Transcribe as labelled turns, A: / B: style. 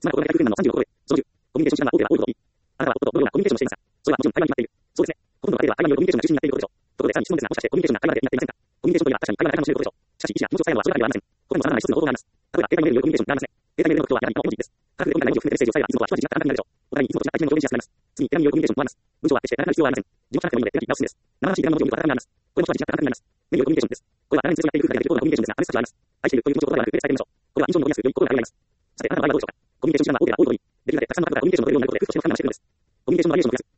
A: 妻が子供が100分の30を超え、その10、コミュニケーション手段が多ければ多いほどいい。あなたは夫とどのようなコミュニケーションをしていますか？それはもちろん会話に決まっている。そうですね。ほとんどの家庭では会話によるコミュニケーションが中心になっていることでしょう。ところでさらに質問ですが、もしかしてコミュニケーションが会話だけになっていませんか？コミュニケーションといえば確かに会話だけの教えることでしょう。しかし、意思や気持ちを伝えるのはそれだけではありません。他にも様々な一つの方法があります。例えば、携帯メールによるコミュニケーションがありますね。携帯メールの特徴はやはり文字です。科学で今回の文字を含めてメッセージを伝えれば、いつもとは一味違ったあなたになるでしょう。お互いにいつもと違った一面を表現しやすくなります。次に手紙によるコミュニケーションもあります。文章は決して長くなる必要はありません。字幕なくてもいいので手書きがおすすめです。生々しい手紙の文字を見ると温かみがあります。これも一味違ったあなたになります。目によるコミュニケーションです。これは長年続いている空気だけできる高度なコミュニケーションですが、話す価値はあります。愛しているという気持ちを言葉ではなく手で伝えてみましょう。これは印象の残りやすいより心が入ります。さて、あなたの場合はどうでしょうか？コミュニケーション手段が多ければ多いほどいい。できるだけたくさんの方からコミュニケーションを取れるようになることを工夫してほしいのかもしれません。コミュニケーションのバリエーションを増やす。